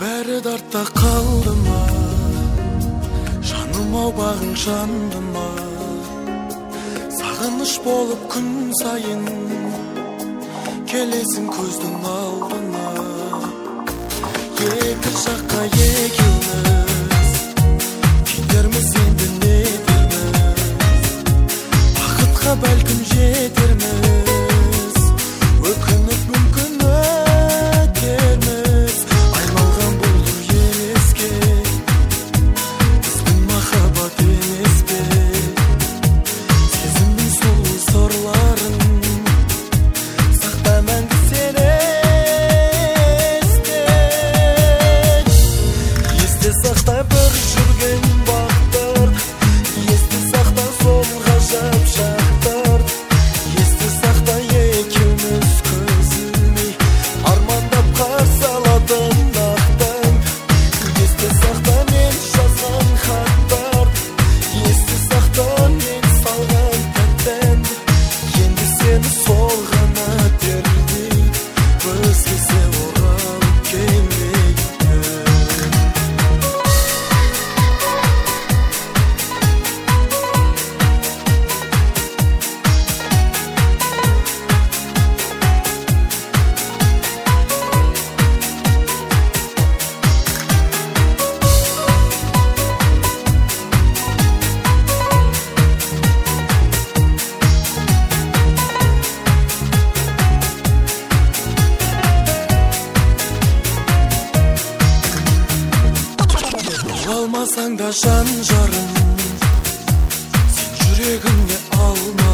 бәрі артта қалды ма, жаным ау бағың жанды ма, сағыныш болып күн сайын келесің көздің алдына. Екі жаққа екеуміз кетерміз, енді не дерміз, бақытқа бәлкім жетерміз, өкініп мүмкін өтерміз. Айналған бұлдыр елеске біздің махаббат емес пе, сезімнің сұлу сырларын сақта мәңгі сен есте сақта бір жүрген бақтар, есте сақта сол ғажап шақтар, есте сақта екеуміз көз ілмей армандап қарсы алатын ақтан, есте сақта мен жазған хаттар, есте сақта мен салған тәттен, енді сені сол ғана терілдей өзгесе оралып келмейді. Алмасаң да жан жарым, сен жүрегіңе алма.